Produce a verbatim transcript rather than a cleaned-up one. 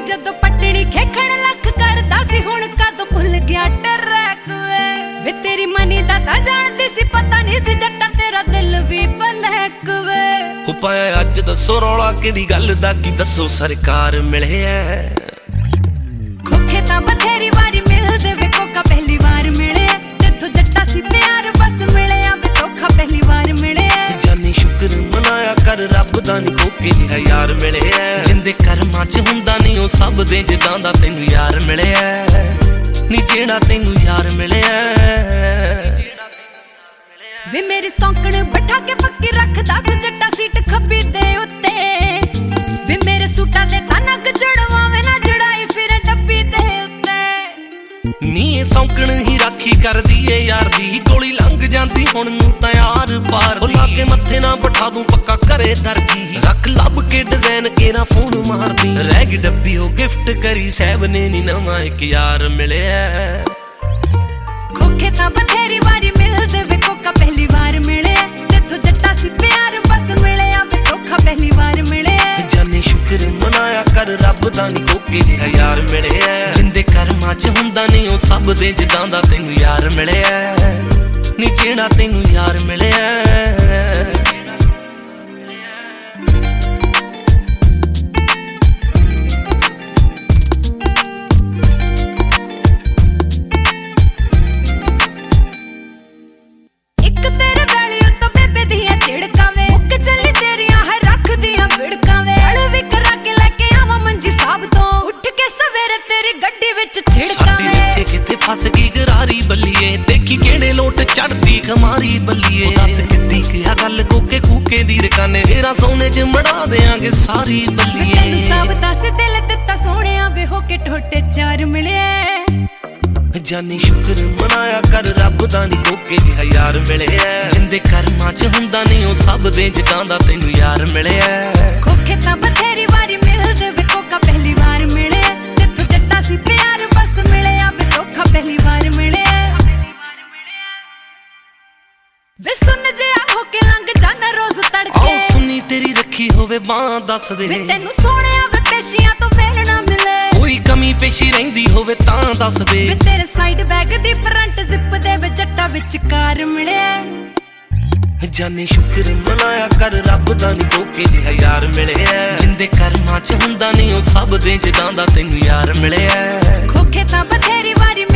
ਜਦੋਂ ਪਟੜੀ ਖੇਖਣ ਲੱਖ ਕਰਦਾ ਸੀ ਹੁਣ ਕਦੋਂ ਭੁੱਲ ਗਿਆ ਟਰੈਕ ਵੇ ਵੇ ਤੇਰੀ ਮਨੀ ਦਾ ਤਾਂ ਜਾਣਦੀ ਸੀ ਪਤਾ ਨਹੀਂ ਸੀ ਜੱਟਾ ਤੇਰਾ ਦਿਲ ਵੀ ਬਲੈਕ ਵੇ ਹੋ ਪਾਇਆ ਅੱਜ ਦੱਸੋ ਰੌਲਾ ਕਿਹੜੀ ਗੱਲ ਦਾ ਕੀ ਦੱਸੋ ਸਰਕਾਰ ਮਿਲਿਆ ਖੋਖੇ ਤਾਂ ਬਥੇਰੀ ਵਾਰੀ ਮਿਲਦੇ ਵੇ ਕੋਕਾ ਪਹਿਲੀ ਵਾਰ ਮਿਲਿਆ ਜਿੱਥੋਂ ਜੱਟਾ ਸੀ ਪਿਆਰ ਬਸ ਮਿਲਿਆ ਵੇ ਧੋਖਾ ਪਹਿਲੀ ਵਾਰ ਮਿਲਿਆ ਜਾਨੀ ਸ਼ੁਕਰ ਮਨਾਇਆ ਕਰ ਰੱਬ ਦਾ ਨੀ ਕੋਕੇ ਜਿਹਾ ਯਾਰ ਮਿਲਿਆ ਜਿੰਦੇ ਕਰਮਾਂ ਚ ਹੁੰਦਾ ਨਹੀਂ ਉਹ ਸਭ ਦੇ ਜਿੱਦਾਂ ਦਾ ਤੈਨੂੰ ਯਾਰ ਮਿਲਿਆ ਨੀ ਜਿਹੜਾ ਤੈਨੂੰ ਯਾਰ ਮਿਲਿਆ ਵੇ ਮੇਰੀ ਸੌਂਕਣ ਬਿਠਾ ਕੇ ਪੱਕੀ ਰੱਖਦਾ ਤੂੰ ਜੱਟਾ ਸੀਟ ਖੱਬੀ ਦੇ ਉੱਤੇ ਵੇ ਮੇਰੇ ਸੂਟਾਂ ਦੇ ਤਾਂ ਨੱਕ ਜੜਵਾਵੇਂ ਨਾ ਜੜਾਈ ਫਿਰ ਡੱਬੀ ਦੇ ਉੱਤੇ ਨੀ ਇਹ ਸੌਂਕਣ ਹੀ ਰਾਖੀ ਕਰਦੀ ਏ ਯਾਰ ਦੀ ਗੋਲੀ ਲੰਘ ਜਾਂਦੀ ਹੁਣ ਨੂੰ ਤਾਂ ਯਾਰ ਪਾਰ ਲਾ ਕੇ ਮੱਥੇ ਨਾ ਬਿਠਾ ਦੂੰ ਪੱਕਾ ਘਰੇ ਦਰਜੀ ਰੱਖ ਲੱਭ ਕੇ ਡਿਜ਼ਾਈਨ ਕੇਰਾ ਫੋਨ ਮਾਰਦੀ ਰਹਿ ਗਈ ਡੱਬੀ ਉਹ ਗਿਫਟ ਕਰੀ ਸਹਿਬ ਨੇ ਨੀ ਨਵਾਂ ਇੱਕ ਯਾਰ ਮਿਲਿਆ ਖੋਖੇ ਤਾਂ ਬਥੇਰੀ ਵਾਰੀ ਮਿਲਦੇ ਵੇ ਕੋਕਾ ਪਹਿਲੀ ਵਾਰ ਮਿਲਿਆ ਜਿੱਥੋਂ ਜੱਟਾ ਸੀ ਪਿਆਰ ਬਸ ਮਿਲਿਆ ਵੇ ਧੋਖਾ ਪਹਿਲੀ ਵਾਰ ਮਿਲਿਆ ਜਾਨੇ ਸ਼ੁਕਰ ਮਨਾਇਆ ਕਰ ਰੱਬ ਦਾ ਨੀ ਕੋਕੇ ਜਿਹਾ ਯਾਰ ਮਿਲਿਆ ਜਿੰਦੇ ਕਰਮਾਂ ਚ ਹੁੰਦਾ ਨਹੀਂ ਉਹ ਸਭ ਦੇ ਜਿੱਦਾਂ ਦਾ ਤੈਨੂੰ ਯਾਰ ਮਿਲਿਆ ਨੀ ਜਿਹੜਾ ਤੈਨੂੰ ਯਾਰ ਮਿਲਿਆ ਫਸ ਗਈ ਗਰਾਰੀ ਬੱਲੀਏ ਦੇਖੀ ਕਿਹੜੇ ਲੋਟ ਚੜਦੀ ਖਮਾਰੀ ਬੱਲੀਏ ਦੱਸ ਕਿੱਦੀ ਕਿਹਾ ਗੱਲ ਕੋਕੇ ਕੂਕੇ ਦੀ ਰਕਾਨੇ ਤੇਰਾ ਸੋਨੇ ਚ ਮੜਾ ਦੇਾਂਗੇ ਸਾਰੀ ਬੱਲੀਏ ਤੈਨੂੰ ਸਭ ਦੱਸ ਦਿਲ ਦਿੱਤਾ ਸੋਹਣਿਆ ਵੇ ਹੋ ਕੇ ਟੋਟੇ ਚਾਰ ਮਿਲਿਆ ਜਾਨੀ ਸ਼ੁਕਰ ਮਨਾਇਆ ਕਰ ਰੱਬ ਦਾ ਨੀ ਕੋਕੇ ਜਿਹਾ ਯਾਰ ਮਿਲਿਆ ਜਿੰਦੇ ਕਰਮਾਂ ਚ ਹੁੰਦਾ ਨਹੀਂ ਉਹ ਸਭ ਦੇ ਜਿੱਦਾਂ ਦਾ ਤੈਨੂੰ ਯਾਰ ਮਿਲਿਆ ਖੋਖੇ ਤਾਂ ਬਥੇਰੀ ਵਾਰੀ ਮਿਲਦੇ ਵੇ ਕੋਕਾ ਪਹਿਲੀ ਵਾਰ ਮਿਲਿਆ ਜਿੱਥੋਂ ਜੱਟਾ ਸੀ ਪਿਆਰ ਬਸ ਮਿਲਿਆ ਵੇ ਧੋਖਾ ਪਹਿਲੀ ਵਾਰ ਮਿਲਿਆ ਵੇ ਸੁਣ ਜਿਆ ਹੋ ਕੇ ਲੰਘ ਜਾਣਾ ਰੋਜ਼ ਤੜਕੇ ਆਹ ਸੁਣੀ ਤੇਰੀ ਰੱਖੀ ਹੋਵੇ ਬਾਂਹ ਦੱਸ ਦੇ ਵੇ ਤੈਨੂੰ ਸੋਹਣਿਆ ਵੇ ਪੇਸ਼ੀਆਂ ਤੋਂ ਫੇਰ ਨਾ ਮਿਲੇ ਕੋਈ ਕਮੀ ਪੇਸ਼ੀ ਰਹਿੰਦੀ ਹੋਵੇ ਤਾਂ ਦੱਸ ਦੇ ਵੇ ਤੇਰੇ ਸਾਈਡ ਬੈਗ ਦੀ ਫਰੰਟ ਜ਼ਿਪ ਦੇ ਵਿੱਚ ਜੱਟਾ ਵਿਚਕਾਰ ਮਿਲਿਆ ਜਾਨੇ ਸ਼ੁਕਰ ਮਨਾਇਆ ਕਰ ਰੱਬ ਦਾ ਨੀ ਕੋਕੇ ਜਿਹਾ ਯਾਰ ਮਿਲਿਆ ਜਿੰਦੇ ਕਰਮਾਂ ਚ ਹੁੰਦਾ ਨਹੀਂ ਉਹ ਸਭ ਦੇ ਜਿੱਦਾਂ ਦਾ ਤੈਨੂੰ ਯਾਰ ਮਿਲਿਆ ਖੋਖੇ ਤਾਂ ਬਥੇਰੀ ਵਾਰੀ